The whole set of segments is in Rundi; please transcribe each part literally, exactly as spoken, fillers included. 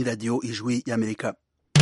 ni radio Ijwi y'Amerika.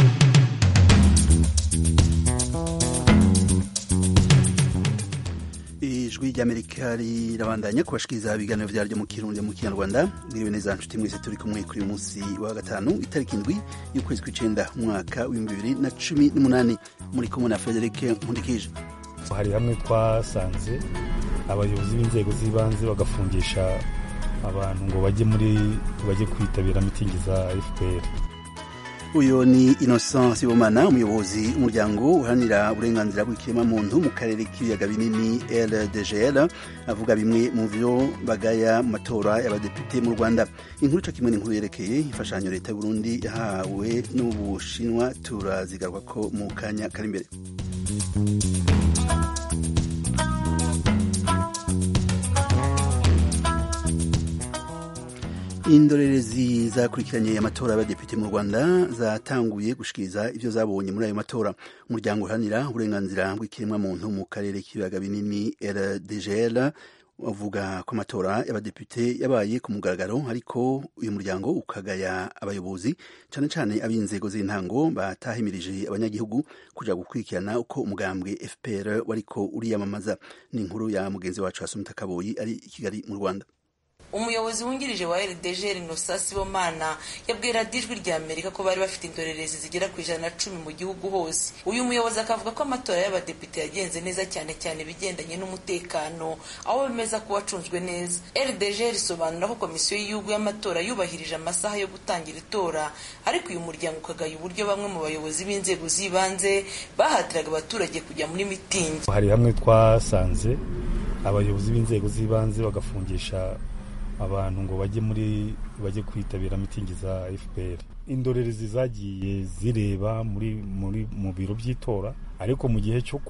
Ijwi ry'Amerika rirabandanya kubashikiriza ibiganiro vyaryo mu Kirundi mu Kinyarwanda. Mwiriwe neza nshuti mwese turi kumwe kuri uyu munsi wa gatanu itariki indwi y'ukwezi kw'icenda umwaka w'ibihumbi bibiri na cumi n'umunani. Muri kumwe na Frederic Nkundikije. Hari hamwe twasanze abayobozi b'inzego z'ibanze bagafungisha abantu ngo bajye muri bajye kwitabira mitingi za F P R. Uyo ni Innocent Sibomana, umuyobozi w'umuryango uharanira uburenganzira bw'ikiremwamuntu mu karere k'ibiyaga binini L D G L, avuga bimwe mu vyo bagaya mu matora y'abadepite mu Rwanda. Inkuru co kimwe n'inkuru yerekeye imfashanyo leta y'u Burundi yahawe n'Ubushinwa turazigaruka ko mu kanya kari imbere. Indorerezi zakurikiranye amatora y'abadepite mu Rwanda zatanguye gushikiriza ivyo zabonye muri ayo matora. Umuryango uharanira uburenganzira bw'ikiremwamuntu mu karere k'ibiyaga binini L D G L uvuga ko amatora y'abadepite yabaye ku mugaragaro, ariko uyu muryango ukagaya abayobozi cane cane ab'inzego z'intango batahimirije abanyagihugu kuja gukurikirana uko umugambwe F P R wariko uriyamamaza. Ni inkuru ya mugenzi wacu Asumta Kaboyi ari i Kigali mu Rwanda. Umuyobozi wungirije wa L D G L Innocent Sibomana yabwira Ijwi ry'Amerika ko bari bafite indorerezi zigera ku ijana na cumi mu gihugu hose. Uyu muyobozi akavuga ko amatora y'abadepite yagenze neza cyane cyane bigendanye n'umutekano, aho bemeza ko wacunzwe neza. L D G L isobanura ko komisiyo y'igihugu y'amatora yubahirije amasaha yo gutangira itora, ariko uyu muryango ukagaya uburyo bamwe mu bayobozi b'inzego z'ibanze bahatiraga abaturage kujya muri mitingi. Hari hamwe twasanze abayobozi b'inzego z'ibanze bagafungisha abantu ngo bajye muri bajye kwitabira mitingi za F P R. Indorerezi zagiye zireba muri muri mu biro by'itora, ariko mu gihe cyo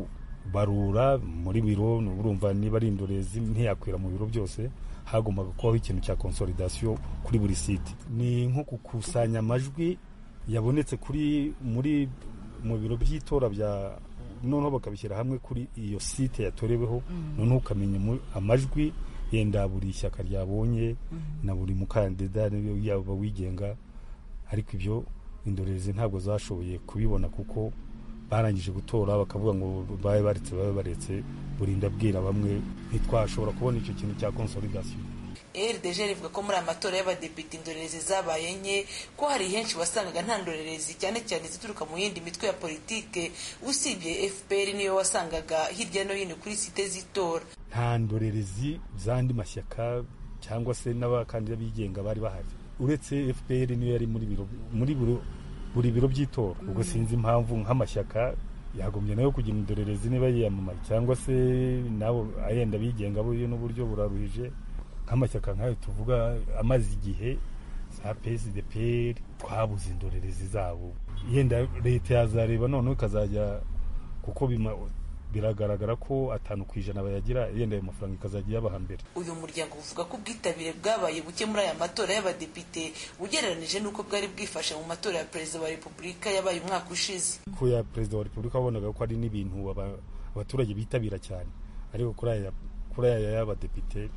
kubarura muri biro urumva niba ari indorerezi ntiyakwira mu biro byose, hagombaga kubaho ikintu cya consolidation kuri buri site. Ni nko gukusanya amajwi yabonetse kuri muri mu biro by'itora bya noneho bakabishyira hamwe kuri iyo site yatoreweho, noneho ukamenya amajwi yenda buri ishyaka ryabonye na buri mukandida yaba wigenga, ariko ibyo indorerezi ntabwo zashoboye kubibona kuko barangije gutora bakavuga ngo baye baretse babe baretse burinda bwira bamwe ntitwashobora kubona icyo kintu cya consolidation. L D G L ivuga ko muri amatora y'abadepite indorerezi zabaye nke, ko hari henshi wasangaga nta ndorerezi cyane cyane zituruka mu yindi mitwe ya politike, usibye F P R niyo wasangaga hirya no hino kuri site z'itora. Nta ndorerezi zandi mashyaka cyangwa se n'abakandida bigenga bari bahari, uretse F P R niyo yari muri biro muri biro buri biro by'itora. Ubwo sinzi impamvu nk'amashyaka yagombye nayo kugira indorerezi niba yiyamamaza, cyangwa se nabo ayenda bigenga bo n'uburyo buraruhije. Nk'amashyaka nkayo tuvuga amaze igihe za P S D P R twabuze indorerezi zabo, yenda leta yazareba none ikazajya, kuko bima biragaragara ko atanu kwijana bayagira, yenda ayo mafaranga ikazajya yabaha mbere. Uyu muryango uvuga ko ubwitabire bwabaye buke muri aya matora y'abadepite ugereranije n'uko bwari bwifashe mu matora ya perezida wa repubulika yabaye umwaka ushize. Ku ya perezida wa repubulika wabonaga ko ari n'ibintu abaturage bitabira cyane, ariko kuri aya kuri aya y'abadepite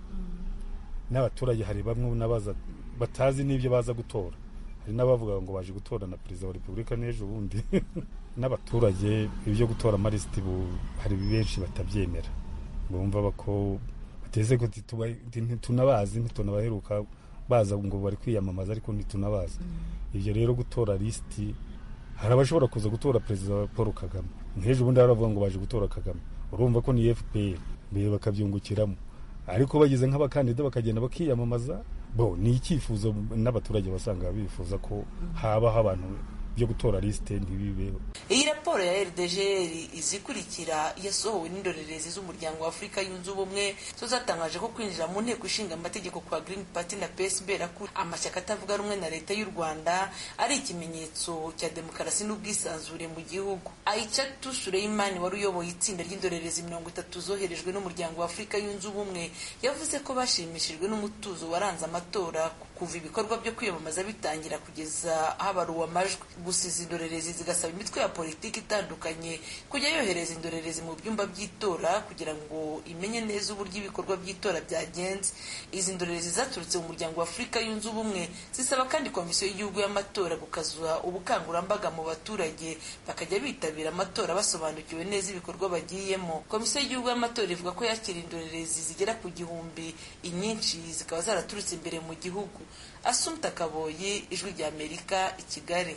n'abaturage hari bamwe nabaza batazi n'ibyo baza gutora. Hari n'abavuga ngo baje gutora na perezida wa repubulika n'ejo bundi n'abaturage ibyo gutora amarisiti hari benshi batabyemera, bumva bako bateze ko ntitunabazi ntitunabaheruka baza ngo bari kwiyamamaza ariko ntitunabazi. Ibyo rero gutora lisiti, hari abashobora kuza gutora perezida Paul Kagame, nk'ejo bundi baravuga ngo baje gutora Kagame, urumva ko ni F P R mbere bakabyungukiramo, ariko bagize nk'abakandida bakagenda bakiyamamaza. Bo ni icyifuzo n'abaturage basanga bifuza ko habaho abantu byo gutora liste ntibibeho. Iyi raporo ya L D G L izikurikira yasohowe n'indorerezi z'umuryango wa Afrika yunze ubumwe, zo zatangaje ko kwinjira mu nteko ishinga amategeko kwa Green Party na P S B rakuri amashyaka atavuga rumwe na leta y'u Rwanda ari ikimenyetso cya demokarasi n'ubwisanzure mu gihugu. Aïchatou Suleiman wari uyoboye itsinda ry'indorerezi mirongo itatu zoherejwe n'umuryango wa Afrika yunze ubumwe yavuze ko bashimishijwe n'umutuzo waranze amatora kuva ibikorwa byo kwiyamamaza bitangira kugeza habaruwa amajwi. gusa izi ndorerezi zigasaba imitwe ya politiki itandukanye kujya yohereza indorerezi mu byumba by'itora kugira ngo imenye neza uburyo ibikorwa by'itora byagenze. Izi ndorerezi zaturutse mu muryango wa Afurika yunze ubumwe zisaba kandi komisiyo y'igihugu y'amatora gukazuza ubukangurambaga mu baturage bakajya bitabira amatora basobanukiwe neza ibikorwa bagiyemo. Komisiyo y'igihugu y'amatora ivuga ko yakira indorerezi zigera ku gihumbi, inyinshi zikaba zaraturutse imbere mu gihugu. Asumta Kaboyi, Ijwi rya Amerika, i Kigali.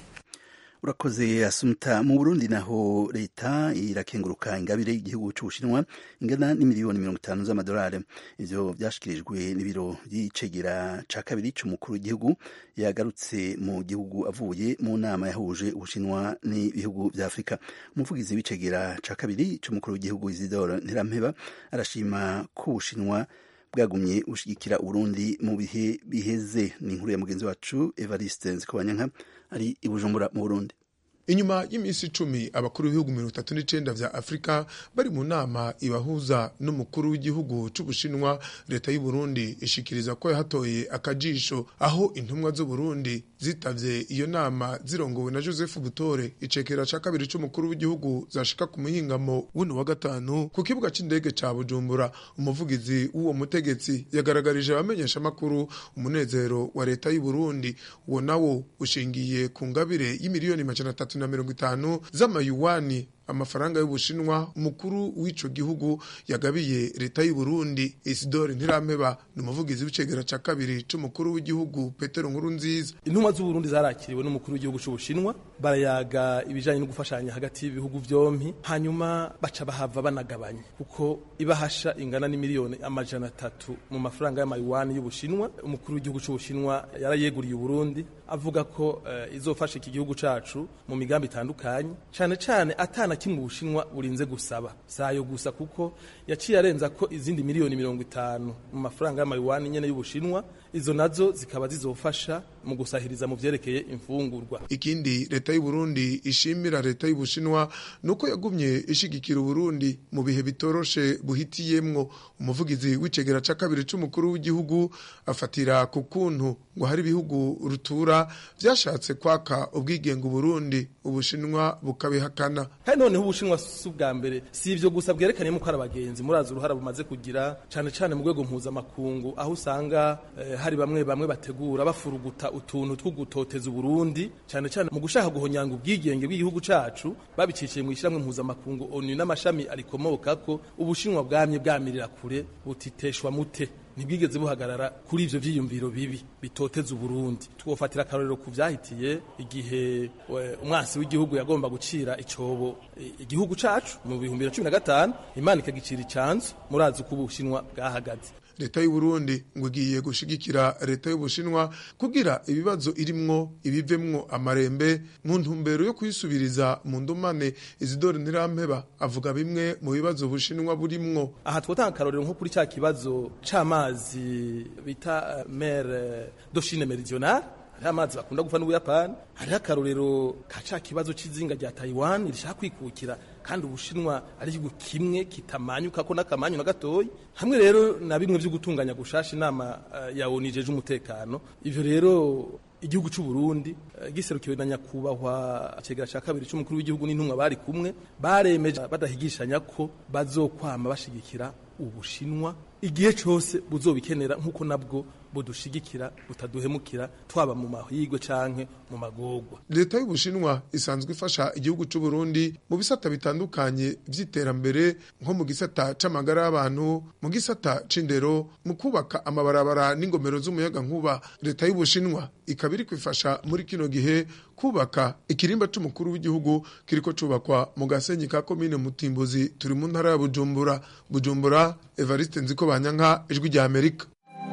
Urakoze Asumta. Mu Burundi naho leta irakenguruka ingabire y'igihugu c'Ubushinwa ingana n'imiliyoni mirongo itanu z'amadolari. Ivyo vyashikirijwe n'ibiro vy'icegera ca kabiri c'umukuru w'igihugu yagarutse mu gihugu avuye mu nama yahuje Ubushinwa n'ibihugu vya Afrika. Umuvugizi w'icegera ca kabiri c'umukuru w'igihugu Isidore Ntirampeba arashima ko Ubushinwa bwagumye ushigikira Uburundi mu bihe biheze. Ni inkuru ya mugenzi wacu Evariste Nzikobanyanka ari i Bujumbura mu Burundi. Inyuma y'imisi icumi abakuru b'ibihugu mirongo itatu n'icenda vya Afrika bari mu nama ibahuza n'umukuru w'igihugu c'Ubushinwa, leta y'u Burundi ishikiriza ko yahatoye akajisho aho intumwa z'u Burundi zitavye iyo nama zirongowe na Joseph Butore, icekera ca kabiri c'umukuru w'igihugu, zashika ku muhingamo w'uno wa gatanu ku kibuga c'indege ca Bujumbura. Umuvugizi w'uwo mutegetsi yagaragarije abamenyesha makuru umunezero wa leta y'u Burundi, uwo nawo ushingiye ku ngabire y'imiliyoni majana atatu na mirongo itanu z'amayuwani, amafaranga y'Ubushinwa umukuru w'ico gihugu yagabiye leta y'u Burundi. Isidore Ntirampeba ni umuvugizi w'icegera ca kabiri c'umukuru w'igihugu Petero Nkurunziza. Intumwa z'u Burundi zarakiriwe n'umukuru w'igihugu c'Ubushinwa, barayaga ibijanye no gufashanya hagati y'ibihugu vyompi, hanyuma baca bahava banagabanya kuko ibahasha ingana n'imiliyoni amajana atatu mu mafaranga y'amayuwani y'Ubushinwa. Umukuru w'igihugu c'Ubushinwa yarayeguriye Burundi avuga ko uh, izofasha iki gihugu cacu mu migambi itandukanye, cane cane atana kimwe Ubushinwa burinze gusaba. Sayo gusa kuko yaciye arenza ko izindi miliyoni mirongo itanu mu mafaranga y'amayuwani nyene y'Ubushinwa, izo nazo zikaba zizofasha mu gusahiriza mu vyerekeye imfungurwa. Ikindi leta y'u Burundi ishimira leta y'Ubushinwa nuko yagumye ishigikira Burundi mu bihe bitoroshe buhitiyemwo. Umuvugizi w'icegera ca kabiri c'umukuru w'igihugu afatira ku kuntu ngo hari ibihugu rutura vyashatse kwaka ubwigenge Burundi, Ubushinwa bukabihakana. Kandi noneho Ubushinwa si ubwa mbere, si ivyo gusa bwerekanye ko ari abagenzi, murazi uruhara bumaze kugira cane cane mu rwego mpuzamakungu, aho usanga eh, hari bamwe bamwe bategura bafuruguta utuntu tw'ugutoteza Burundi, cane cane mu gushaka guhonyanga ubwigenge bw'igihugu cacu, babiciciye mu ishiramwe mpuzamakungu ONU n'amashami arikomoka ko. Ubushinwa bwamye bwamirira kure butiteshwa mute, ntibwigeze buhagarara kuri ivyo vyiyumviro bibi bitoteza Burundi. Twofatira akarorero ku vyahitiye igihe umwasi w'igihugu yagomba gucira icobo igihugu cacu mu bihumbi bibiri na cumi na gatanu, Imana ikagicira icanzu. Murazi ko Ubushinwa bwahagaze. Leta y'u Burundi ngo igiye gushigikira leta y'Ubushinwa kugira ibibazo irimwo ibivemwo amarembe mu ntumbero yo kuyisubiriza mu ndumane. Isidore Ntirampeba avuga bimwe mu bibazo Ubushinwa burimwo. Aha twotanga akarorero nko kuri cya kibazo c'amazi bita mer d'Ocean Meridionale, hari amazi bakunda gufa n'Ubuyapani. Hari akarorero kaca kibazo c'izinga rya Taiwan rishaka kwikukira, kandi Ubushinwa ari igihugu kimwe kitamanyuka ko n'akamanyu na gatoyi. Hamwe rero na bimwe vyo gutunganya gushasha inama uh, ya ONU ijeje umutekano. Ivyo rero igihugu c'u Burundi uh, giserukiwe na nyakubahwa icegera ca kabiri c'umukuru w'igihugu n'intumwa bari kumwe, baremeje badahigishanya ko bazokwama bashigikira Ubushinwa igihe cose buzobikenera, nkuko nabwo budushigikira butaduhemukira, twaba mu mahigwe canke mu magogwa. Leta y'Ubushinwa isanzwe ifasha igihugu c'u Burundi mu bisata bitandukanye vy'iterambere, nko mu gisata c'amagara y'abantu, mu gisata c'indero, mu kubaka amabarabara n'ingomero z'umuyaga nkuba. Leta y'Ubushinwa ikabiri kwifasha muri kino gihe kubaka ikirimba c'umukuru w'igihugu kiriko cubakwa mu Gasenyi ka komine Mutimbuzi, turi mu ntara ya Bujumbura. Bujumbura, Evariste Nzikobanyanka, Ijwi rya Amerika.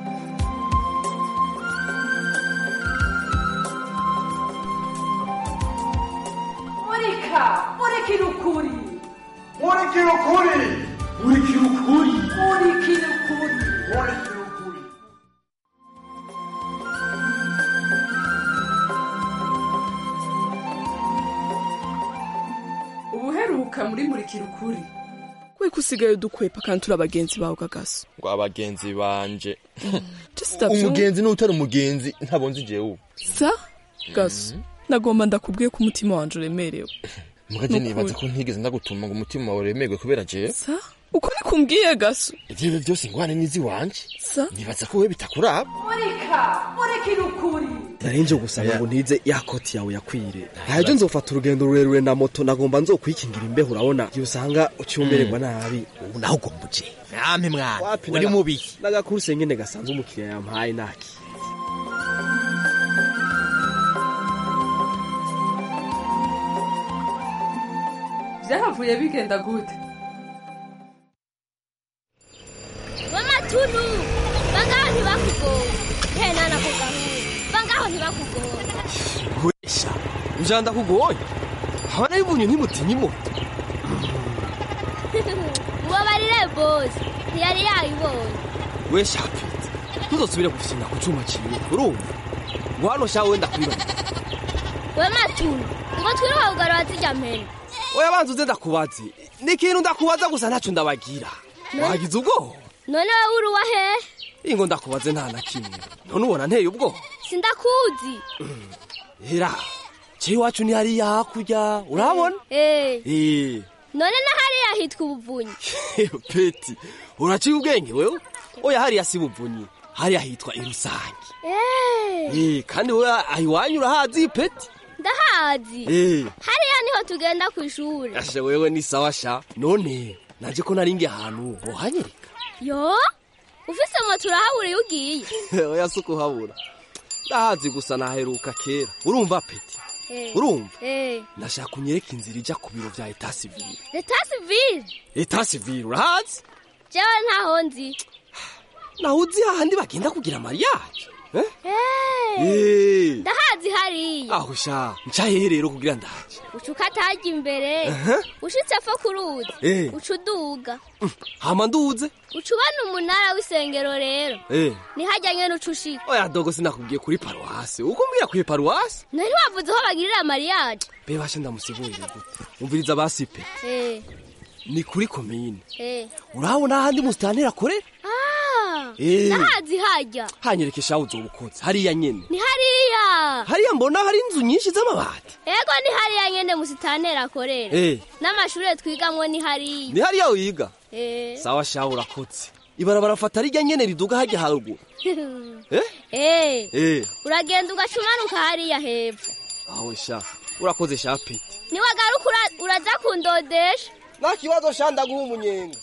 Murikirukuri Murikirukuri Murikirukuri Murikirukuri Murikirukuri. Ubuheruka muri Murikirukuri. We kusigaye dukwepa kandi turi abagenzi bawe Gagaso. Ngo abagenzi banje. Mm. Umugenzi n'utari umugenzi ntabonze jewe. Sa Gaso. Mm. nagomba ndakubwiye ko umutima wanje uremerewe. Mugaje nibaza ko ntigeze ndagutuma ngo umutima wawe uremerwe kubera je. Sa uko nikumbwiye gaso. Ivyo byose ngwane nizi wanje. Sa nibaza ko we bitakuraba. Murika, murikira ukuri. Narinje gusaba ngo ntize yakoti yawe yakwire. Haje nzofata urugendo rurerure na moto nagomba nzokwikingira imbeho urabona. Iyo usanga ucyumbererwa nabi. Ubu naho ugombuje. Nampe mwana. Uri mubi. Nagakurse ngene gasanze umukiriya yampaye naki. Vyahavuye bigenda gute? Mama Tunu, bangaho ntibakugoye. He nana kugaho. Bangaho ntibakugoye. Wesha, ujanda kugoye. Habana y'ubunye ntimutinye moto. Mubabarire boss, ntiyari yayibonye. Wesha pete. Ntuzosubire gufyina ku cuma ciwe. Urumva? Ngwano sha wenda kwiba. Mama Tunu, ngo twiruha ugarura zijya mpene. Oya banzu zenda kubazi. Nikintu ndakubaza gusa ntacu ndabagira. Wagize ubwo? None wewe uri wa he? Ingo ndakubaze nta na kimwe. None ubona nteye ubwo? Sindakuzi. Hera. Cye wacu ni hari yakurya. Urabona? Eh. Eh. None na hari yahitwa ubuvunyi. Peti. Uraciye ubwenge wewe? Oya hari yasi ubuvunyi. Hari yahitwa irusangi. Eh. Eh, kandi wewe ayiwanyu urahazi peti? Ndahazi. Eh. Hariya niho tugenda ku ishuri. Asha wewe ni sawa sha. None naje ko naringe ahantu bohanyereka. Yo? Ufise moto urahabura yugiye. Oya suko habura. Ndahazi gusa naheruka kera. Urumva peti? Eh. Urumva? Eh. Nashaka kunyereka inzira ija ku biro vya Etat Civil. Etat Civil? Etat Civil urahazi? Jewe ntaho nzi. Nahuzi hahandi bagenda kugira mariage. Eh? Eh. Ndahazi hari. Aho sha, ncaye rero kugira ndaje. Ucuka taje imbere. Ushitse fo kuruzi. Eh. Ucuduga. Hama nduze. Ucubana umunara w'isengero rero. Eh. Ni hajyanye n'ucushika. Oya dogo sinakubwiye kuri paruwase. Uko mbwira kuri paruwase? Nari wavuze ho bagirira mariage. Be bashe ndamusigurira gute. Umviriza basipe. Eh. Ni kuri komine. Eh. Urabona handi mustanira kore? Ah. Eh. Nahazi hajya. Hanyereke shaho uzobukoze. Hariya nyene. Ni hariya. Hariya mbona hari inzu nyinshi z'amabati. Ego ni hariya nyene musitanera korera. Eh. N'amashure twigamwo ni hariya. Ni hariya uyiga? Eh. Sawa shaho urakotse. Ibarabara fata rijya nyene riduga hajya haruguru. Eh? Eh. Eh. Uragenda ugacumanuka hariya hepfo. Aho sha. Urakoze sha pete. Ni wagaruka uraza kundodesha. Na kibazo shanda guha umunyenga.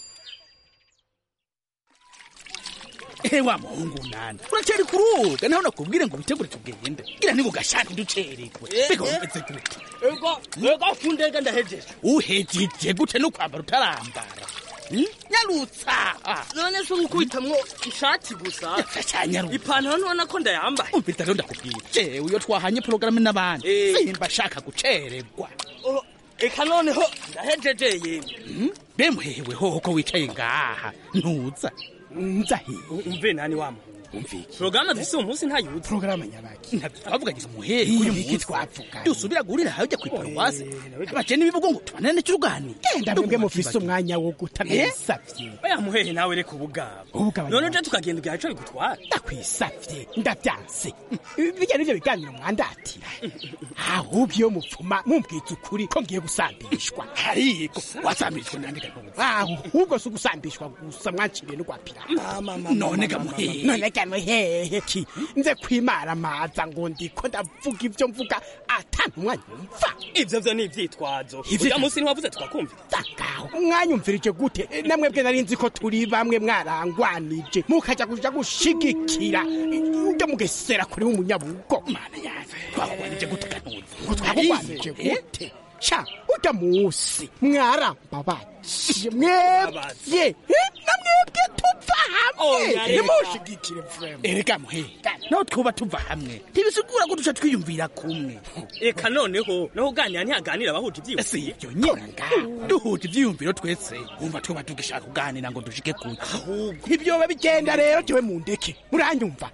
Ewa muhungu nana. Uraceri kuruga naho nakubwire ngo bitegure tugende. Gira ni gugashaka ducererwe. Bego umeze gute? Ego, ego fundega ndahejeje. Uhejeje gute no kwambara utarambara? Nyarutsa. None so ngukuitamwo ishati gusa. Cyanyarutsa. Ipantaro none ko ndayambaye. Umvita rero ndakubwira. Je, uyo twahanye program n'abandi. Simba shaka gucererwa. Eka noneho ndahejeje yemwe. Bemuhewe hoho ko wicaye ngaha. Ntuza. Nzahi. Umve nani wamo. Umviki. Programa dufise umunsi ntayuze. Programa nyabaki. Ntabavuganye umuhehe kuri iki twavuga. Dusubira gurira hajya ku paruwase. Abaje nibivugo ngo tubanane cy'urugani. Genda mwebwe mufise umwanya wo gutanisavye. Oya muhehe nawe reka ubugabo. None je tukagenda igihe cyo gutwara. Ndakwisavye. Ndavyanse. Bijya nivyo biganiro mwandatira. Ahubwo yo mupfuma mumbwiza ukuri ko ngiye gusambishwa. Ariko wasambishwa nandika ngo. Aho ubwo so gusambishwa gusa mwanciriye no kwapira. None ga muhehe. None ga muhehe ki. Nze kwimara maza ngo ndiko ndavuga ivyo mvuga atantu mwanyumva. Ivyo vyo ni ivyitwazo. Uja munsi ntiwavuze tukakumva. Takaho. Mwanyumvirije gute? Namwe bwe nari nzi ko turi bamwe mwarangwanije. Mukaja kuja gushigikira. Ndo mugesera kuri umunyabugo. Mana yawe. Twakwanije gute kanuzi? Ngo twakwanije gute? Cha, uta musi. Mwarambabaje. Mwebye. Namwebwe tuva hamwe. Nimushigikire frame. Erega muhe. No twuba tuva hamwe. Tibisigura ko duca twiyumvira kumwe. Eka noneho no uganira ntihaganira abahuje ivyiyumviro. Si ibyo nyine nga. Duhuje ivyiyumviro twese. Umva tuba tugishaka kuganira ngo dushike kure. Ahubwo ibyo babigenda rero cyo mundeke. Muranyumva.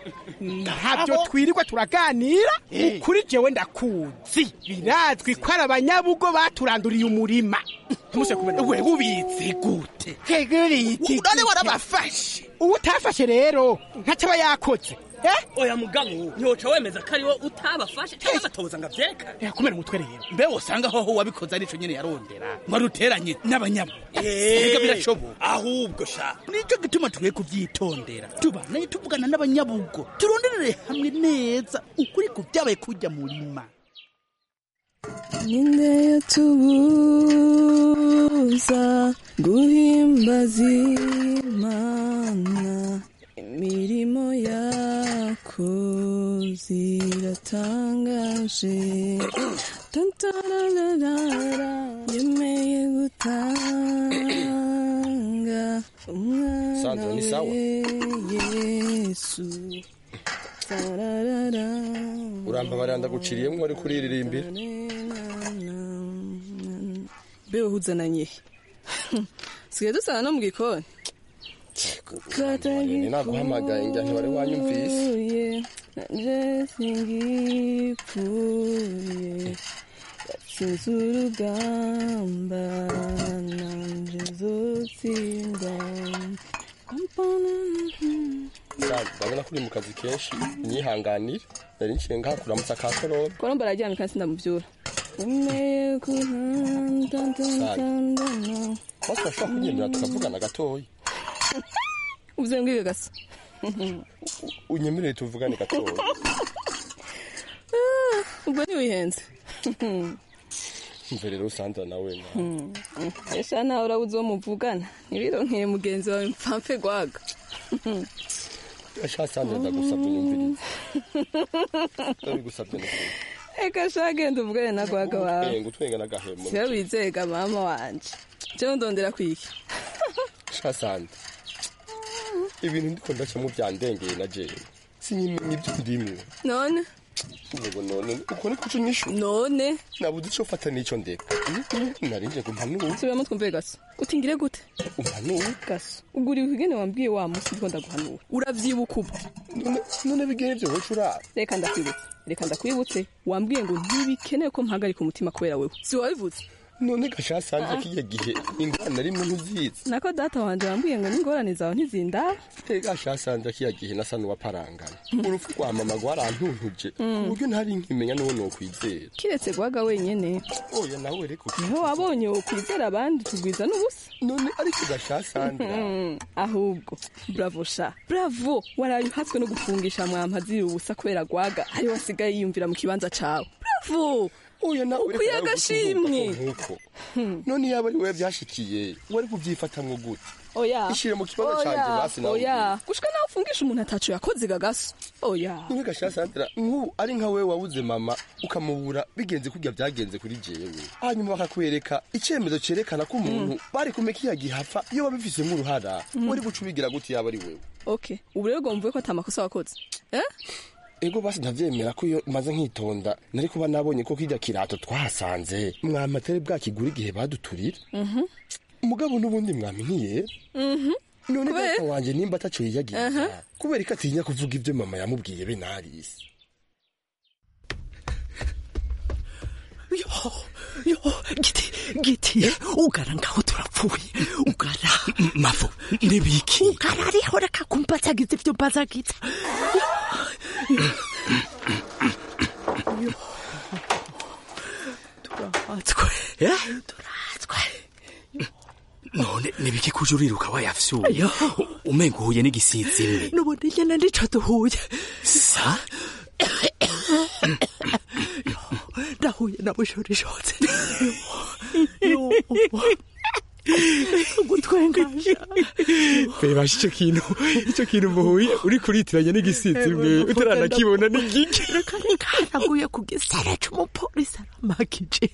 Ntabyo twirirwa turaganira. Kuri jewe ndakuzi. Birazwi ko abanyabugo baturanduriye umurima. Tumuse kumenya we bubizi gute. Keguri iki. None warabafashe. Utafashe rero ntacaba yakoze. oya mugabo ntiwoca wemeza ko ariwo utabafashe cyangwa batoza ngo avyeka kumera umutwe rero mbe wosanga hoho wabikoze arico nyene yarondera ngo aruteranye n'abanyabo ega birashoboka ahubwo sha nico gituma tugiye kuvyitondera tubanaye tuvugana n'abanyabugo turonderere hamwe neza ukuri ku byabaye kujya murima ninde yatubuza guhimbaza Imana imirimo yako ziratangaje tantararara yemeye gutanga umwana we Yesu tararara uramba baranda guciriyemwe ari kuriririmbira beho huzananye sigaye dusana no mu gikoni ni naguhamagaye njya ntibari wanyumvise nanje singipfuye yatsinze urugamba nanje zotsinda ndabona kuri mu kazi kenshi nyihanganire nari nciye ngaha kuramutsa ka korora koromba araryamye kandi sindamuvyura umeye kuntantantantantana twashobora kunyemera tukavugana gatoya uvuze ngige gasa unyemereye tuvugane gatoya ubwo ntiwihenze mve rero Sandra nawe na esha nawe urabuze uwo muvugana ntibironkeye mugenzi wawe mpampe gwaga esha Sandra ndagusabye nyumvirize ndabigusabye n'ukuri eka sha genda uvugane na gwaga wawe ngutwenga n'agahemo siyo wizega mama wanje je ndondera kwiki sha Sandra ibintu ndiko ndacamo byandengeye na jewe sinyimenye ibyo ndimwe none Nego none uko ni kuco nisho none nabuze cyo fata nico ndeka narinje kumpanura subira mutwumve gaso utingire gute umpanura gaso uguri ukigene wambwiye wa musi ndiko ndaguhanura uravyibuka ubu none none bigene byo hocura reka ndakwibutse reka ndakwibutse wambwiye ngo ntibikeneye ko mpagarika umutima kubera wewe si wabivuze none gasha Sandra kiye gihe ingorane rimwe ntuzizi nako data wanje wambwiye ngo n'ingorane zawe ntizinda gasha Sandra kiye gihe nasanu waparangana urufu rwa mama rwarantuntuje uburyo ntari nkimenya no no kwizera kiretse gwaga wenyene oya nawe reko niho wabonye ukwizera abandi tugwiza n'ubusa none ariko gasha Sandra ahubwo bravo sha bravo waraye hatswe no gufungisha mwampazi ubusa kubera gwaga ari wasigaye yiyumvira mu kibanza cawe bravo oya nawe reko kuyagashimwe none yaba ari we byashikiye wari kuvyifatamwe gute oya ishire mu kibazo canje basi nawe oya gushika nawe ufungisha umuntu atacu yakoze gagaso oya niwe gasha Sandra nku ari nka wewe wabuze mama ukamubura bigenze kujya byagenze kuri jewe hanyuma bakakwereka icyemezo cerekana ko umuntu bari kumeka yagihafa iyo babifise mu ruhara wari gucubigira gute yaba ari wewe okay ubu rero gomvuye ko atamakosa wakoze eh ego basi ndavyemera ko iyo maze nkitonda nari kuba nabonye ko kijya kirato twahasanze mwamatere bwa kigura igihe baduturira mhm umugabo nubundi mwamenyiye mhm none data wanje nimba ataco yiyagiye kubera ikatinya kuvuga ibyo mama yamubwiye be narisi yo yo giti giti ugara ngaho turapfuye ugara mafu ndibiki ugara ariho reka kumpatsagiza ibyo mpatsagiza turahatswe turahatswe none nibiki kujuriruka wayafyuye umengo uhuye n'igisizi imwe nubundi nyene ndico duhuye sa ndahuye na bushorishotse gutwengasha bebasha icyo kintu icyo kintu muhuye uri kuritiranya n'igisizi imwe utaranakibona n'igiki reka nikaraguye ku gisara c'umupolisi aramakije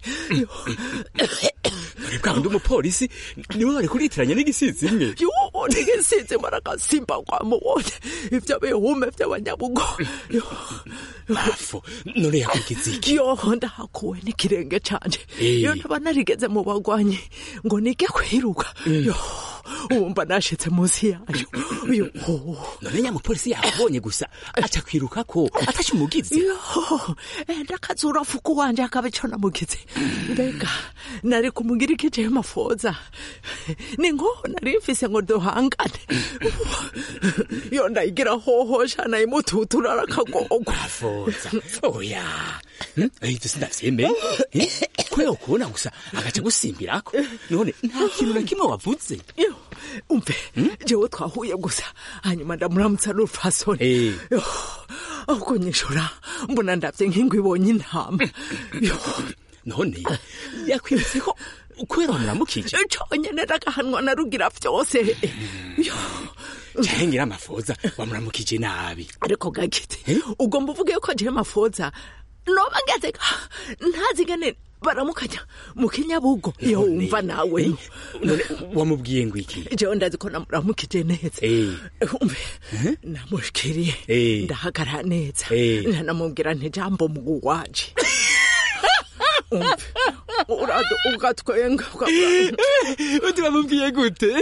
uri bwa ndi umupolisi niwe wari kuritiranya n'igisizi imwe yo n'igisizi maragasimba kwamubonye ivyo bihume vy'abanyabugo mafu none yakugize iki yo ndahakuwe n'ikirenge canje iyo ntaba narigeze mu bagwanyi ngo nige kwiruka yo wumva nashitse munsi yayo uyu none nyamupolisi yakubonye gusa aca kwiruka ko atashe umugizi ndakazura fuku wanje akabico namugize mbega nari kumugira ikije mafoza ningo nari mfise ngo duhangane yo ndayigira hoho shana imututura rakagogwa mafoza oya ahita sindavyemeye kweho kubona gusa agaca gusimbirako none nta kintu na kimwe wavuze umve jewe twahuye gusa hanyuma ndamuramutsa n'urufasoni ahubwo nyishura mbona ndavye nk'ingwe ibonye intama none yakwibutse ko kubera muramukije conyene ndagahanwa na rugira vyose cengira amafoza wamuramukije nabi ariko gakite ugomba uvuge ko je mafoza noba ngeze ntazigane baramukanya mu kinyabugo yo umva nawe none wamubwiye ngo iki jewe ndazi ko namuramukije neza umve namushikiriye ndahagara neza ntanamubwira nti jambo mu waje umve urado ugatwenga uti wamubwiye gute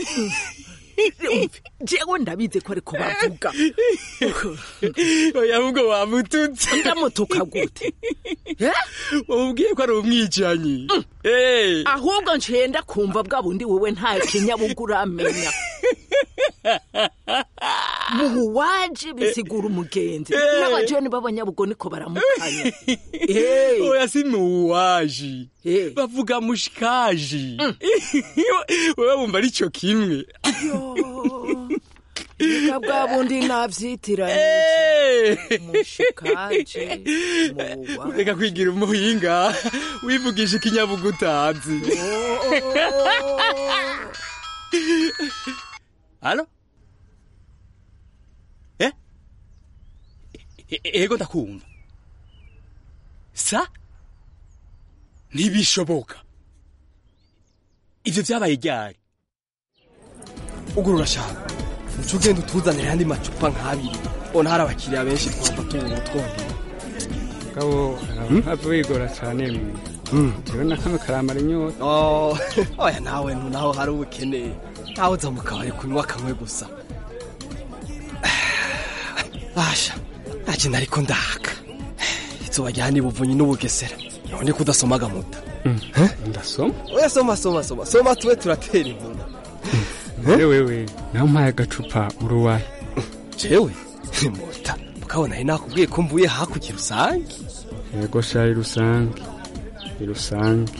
jewe ndabize ko ariko bavuga oya ahubwo wamututse ndamutuka gute wamubwiye ko ari umwicanyi ahubwo ncenda kumva bwa bundi wewe nta kinyabugo uramenya mu waje bisigura umugenzi n'abajeni b'abanyabugo niko baramukanya oya si mu waje bavuga mushikaji wewe wumva ari cyo kimwe Nika bwa bundi navyitiranye mushikaje muwa reka kwigira umuhinga wivugisha ikinyabugo utazi Alo Eh Ego ndakumva Sa Nibishoboka Ivyo vyabaye ryari Ugurura shaka Uco ugenda utuzanira yandi macupa nk'abiri ona hari abakiriya benshi twumva tubona twongera Gabo havugora cyane mwe Jewe nakame karamara inyota Oh oya nawe naho hari ubukene Taho za mukabari kunywa kamwe gusa Asha aje nariko ndaka Izuba ryani buvunyi n'ubugesera None kudasomaga muta Ndasoma Oya soma soma soma soma tuwe turatera inkuru Wewe wewe naho mpaye agacupa uruwaye Jewe muta mukabona ina kubwiye ko mvuye hakurya rusange Yego shayi rusange Rusange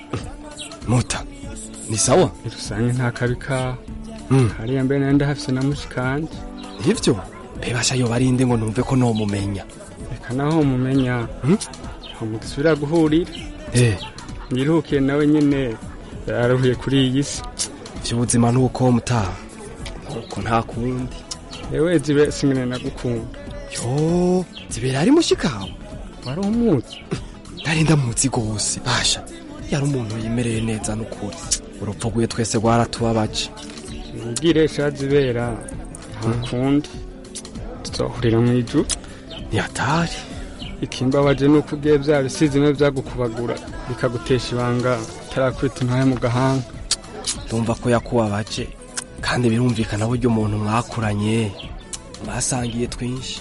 Muta ni sawa rusange nta kabika hari yambe nenda hafise na mushikanje Ivyo bebasha yo barinde ngo numve ko no mumenya Reka naho mumenya aho mugisubira guhurira Eh ngirukiye nawe nyene yarahuye kuri iyi si Vyubuzima nuko mutaha Nuko nta kundi Ewe zibe singene nagukunda Yo zibera ari mushikawe Wari umuzi Narinda muzi gose basha yari umuntu yimereye neza n'ukuri urupfuguye twese rwaratubabaje ngire shazibera ntakundi tuzohurira mu ijuru yatari ikimbabaje nuko ugiye bya bisizime byagukubagura bikagutesha ibanga tarakwita intaye mu gahanga ndumva ko yakubabaje kandi birumvikana buryo umuntu mwakuranye basangiye twinshi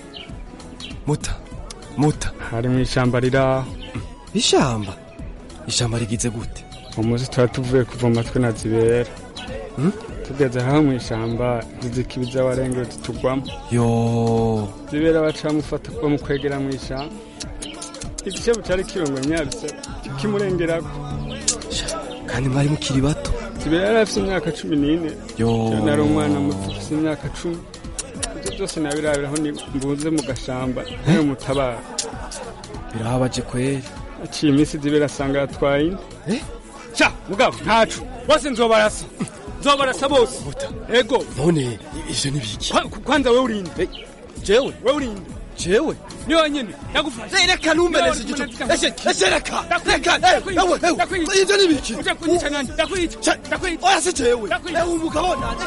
muta muta hari mu ishamba riraho ishamba ishamba rigize gute umuzi tuba tuvuye kuvoma twe na zibera tugeze aho mu ishamba zizikibiza warengero tutugwamo yo zibera bacamufata kuba mu kwegera mu ishamba igishebo cari kirongo nyabise kimurengerako kandi mwari mukiri bato zibera yari afise imyaka cumi n'ine yo nari umwana muto afise imyaka cumi ivyo vyose nabirabiraho mbunze mu gashamba nayo mutabara birababaje kweri aciye iminsi zibera asanga yatwaye inde eh sha mugabo ntacu bose nzobarasa nzobarasa bose ego none ivyo nibiki kwanza we urinde jewe we urinde jewe ni wanyene nagufasha reka numbereze igicu eshe reka reka ewe ewe ivyo nibiki uja kunyica nani ndakwica ndakwica oya se jewe ewe umugabo nane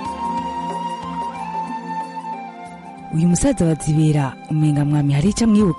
uyu musaza wa zibera umenga mwami hari icyo amwibukije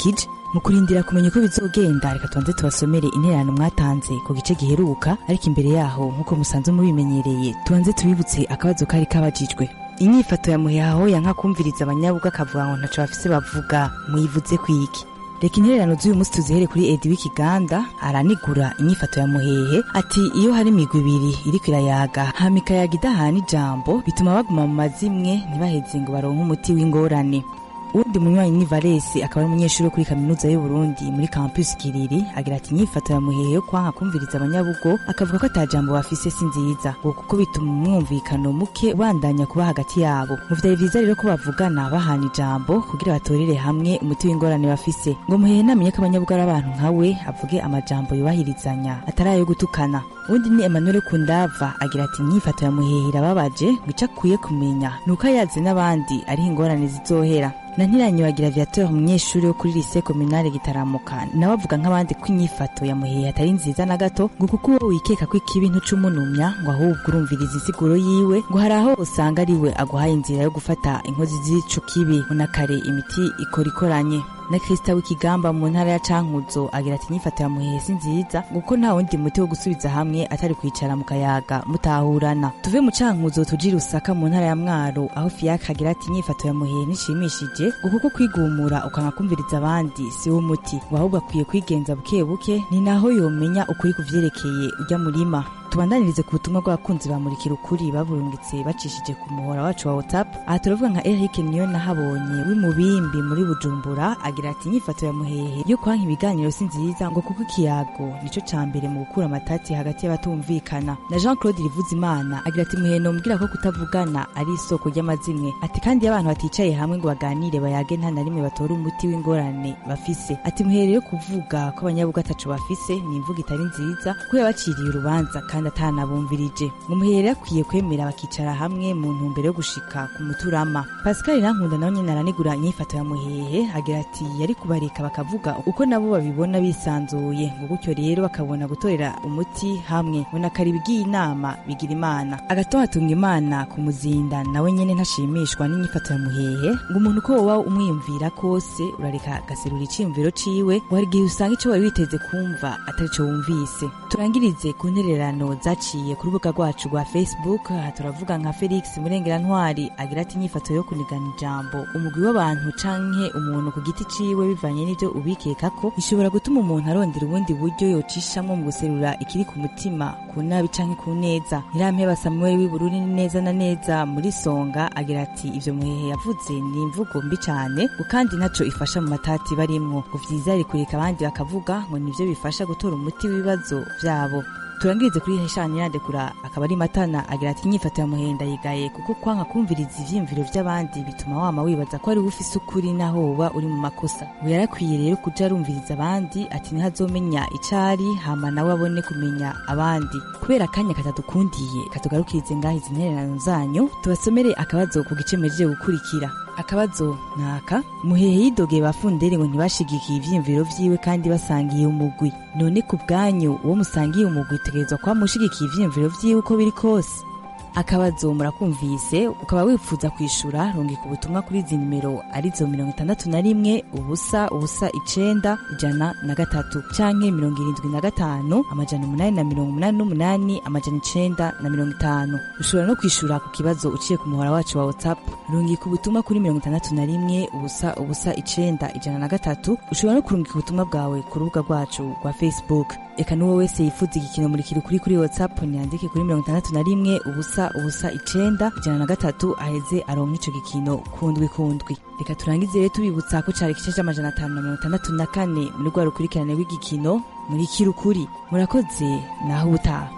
mu kurindira kumenya uko bizogenda reka tubanze tubasomere intererano mwatanze ku gice giheruka ariko imbere yaho nk'uko musanzwe mubimenyereye tubanze tubibutse akabazo kari kabajijwe inyifato ya muhehaho yanka kumviriza abanyabuga akavuga ngo ntaco bafise bavuga muyivuze kwiki reka intererano z'uyu munsi tuzihere kuri Edi w'Ikiganda aranigura inyifato ya muhehe ati iyo hari imigwi ibiri iriko irayaga hama ikayaga idahana ijambo bituma baguma mu mazimwe ntibaheze ngo baronke umuti w'ingorane uwundi munywanyi ni Valesi akaba ari umunyeshuri wo kuri kaminuza y'u Burundi muri campus Kiriri agira ati inyifato ya muhehe yo kwanka kumviriza abanyabugo akavuga ko atajambo bafise si nziza ngo kuko bituma umwumvikano muke ubandanya kuba hagati yabo mu vyari vyiza rero ko bavugana bahana ijambo kugira batorere hamwe umuti w'ingorane bafise ngo muhehe namenye ko abanyabugo ari abantu nkawe avuge amajambo yubahirizanya atarayo gutukana undi ni Emmanuel Kundava agira ati inyifato ya muhehe irababaje ngo ico akwiye kumenya nuko yazi n'abandi ari ingorane zizohera na ntiranyo bagira Viateur umunyeshuri wo kuri lycée communale Gitaramuka nawe avuga nk'abandi ko inyifato ya muhehe atari nziza na gato ngo kuko uwo wikeka ko ikibi ntucumunumya ngo ahubwo urumviriza insiguro yiwe ngo hari aho usanga ari we aguhaye inzira yo gufata inkozi z'ico kibi unakare imiti ikora ikoranye na Krista w'Ikigamba mu ntara ya Cankuzo agira ati inyifato ya muhehe si nziza kuko nta wundi muti wo gusubiza hamwe atari kwicara mu kayaga mutahurana tuve mu Cankuzo tujira Rusaka mu ntara ya Mwaro aho Fiacre agira ati inyifato ya muhehe nishimishije ngo kuko kwigumura ukanga kumviriza abandi si wo muti ahubwo akwiye kwigenza buke buke ni naho yomenya ukuri kuvyerekeye ujya murima tubandanirize ku butumwa bw'abakunzi bamurikira ukuri baburungitse bacishije ku muhora wacu wa WhatsApp aha turavuga nka Eric niyo nahabonye w'imubimbi muri Bujumbura agira ati inyifato ya muhehe yo kwanka ibiganiro si nziza ngo kuko ikiyago nico cambere mu gukura amatati hagati y'abatumvikana na Jean Claude Rivuzimana agira ati muhehe no mbwira ko kutavugana ari isoko ry'amazimwe ati kandi abantu baticaye hamwe ngo baganire bayage nta na rimwe batora umuti w'ingorane bafise ati muhehe yo kuvuga ko abanyabuga ataco bafise ni imvuga itari nziza ko yabaciriye urubanza kandi atanabumvirije ngo muhere akwiye kwemera bakicara hamwe mu ntumbero yo gushika ku muturama Pascal Rankunda nawe nyene aranigura inyifato ya muhehe agira ati yari kubareka bakavuga uko nabo babibona bisanzuye ngo gutyo rero bakabona gutorera umuti hamwe bona kari bigiye inama bigira imana agatoha tunga imana ku muzinda nawe nyene ntashimishwa n'inyifato ya muhehe ngo umuntu ko woba umwiyumvira kose urareka gaserura iciyumviro ciwe ngo hari igihe usanga ico wari witeze kumva atari co wumvise turangirize ku ntererano zaciye ku rubuga rwacu rwa Facebook aha turavuga nka Felix Murengera Ntwari agira ati inyifato yo kunigana ijambo umugwi w'abantu canke umuntu ku giti ciwe bivanye n'ivyo ubikeka ko ishobora gutuma umuntu arondera ubundi buryo yocishamwe mu guserura ikiri ku mutima ku nabi canke ku neza Irampeba Samuel w'Ibururi neza na neza muri Songa agira ati ivyo muhehe yavuze ni imvugo mbi cane kandi ntaco ifasha mu matati barimwo ngo vyiza ari kureka abandi bakavuga ngo nivyo bifasha gutora umuti w'ibibazo vyabo turangirize kuri heshani yandekura akaba ari Matana agira ati inyifato ya muhenda yigaye kuko kwanka kumviriza ivyimviro vy'abandi bituma wama wibaza ko ari ufise ukuri naho woba uri mu makosa ngo yarakwiye rero kuja arumviriza abandi ati ntihazomenya icari hama nawe abone kumenya abandi kubera akanya katadukundiye katugarukirize ngaho izi ntererano zanyu tubasomere akabazo ku gice mejeje gukurikira akabazo naka muhehe yidogeye bafundere ngo ntibashigikiye ivyimviro vyiwe kandi basangiye umugwi none ku bwanyu uwo musangiye umugwi tegerezwa kwa mushigikiye ivyimviro vyiwe uko biri kose akabazo murakumvise ukaba wifuza kwishura rungika ubutumwa kuri izi nimero arizo mirongo itandatu na rimwe ubusa ubusa icenda ijana na gatatu canke mirongo irindwi na gatanu amajana umunani na mirongo umunani n'umunani amajana icenda na mirongo itanu ushobora no kwishura ku kibazo uciye ku muhora wacu wa WhatsApp rungika ubutumwa kuri mirongo itandatu na rimwe ubusa ubusa icenda ijana na gatatu ushobora no kurungika ubutumwa bwawe ku rubuga rwacu rwa Facebook eka n'uwo wese yifuza igikino muri kiri kuri kuri WhatsApp niyandike kuri mirongo itandatu na rimwe ubusa ubusa icenda ijana na gatatu aheze aronka ico gikino kundwi kundwi reka turangize rero tubibutsa ko cari igice c'amajana atanu na mirongo itandatu na kane muri rwa rukurikirane rw'igikino muri kirukuri murakoze naho ubutaha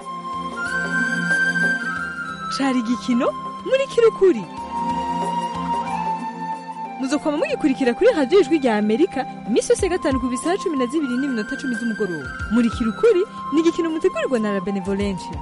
cari igikino muri kirukuri muzokwama mugikurikira kuri radiyo ijwi rya Amerika imisi yose gatanu ku bisaha cumi na zibiri n'iminota cumi z'umugoroba muri kirukuri ni igikino mutegurirwa na La Benevolencia.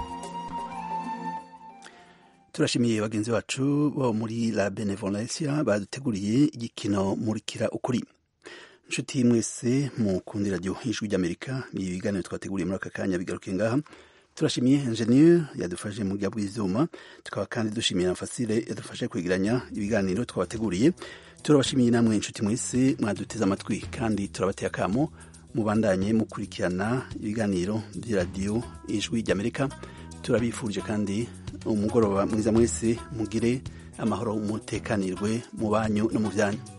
turashimiye bagenzi bacu bo muri La Benevolencia baduteguriye igikino murikira ukuri. Nshuti mwese mukundira radio ijwi ry'Amerika ni ibiganiro twateguriye muri aka kanya bigaruke ngaha turashimiye ingenieur yadufashe mu bya bw'ivyuma tukaba kandi dushimiye na Fasile yadufashe kwegeranya ibiganiro twabateguriye turabashimiye namwe inshuti mwese mwaduteze amatwi kandi turabateye akamo mubandanye mukurikirana ibiganiro by'iradiyo ijwi ry'Amerika turabifurije kandi umugoroba mwiza mwese mugire amahoro umutekanirwe mu banyu no mu byanyu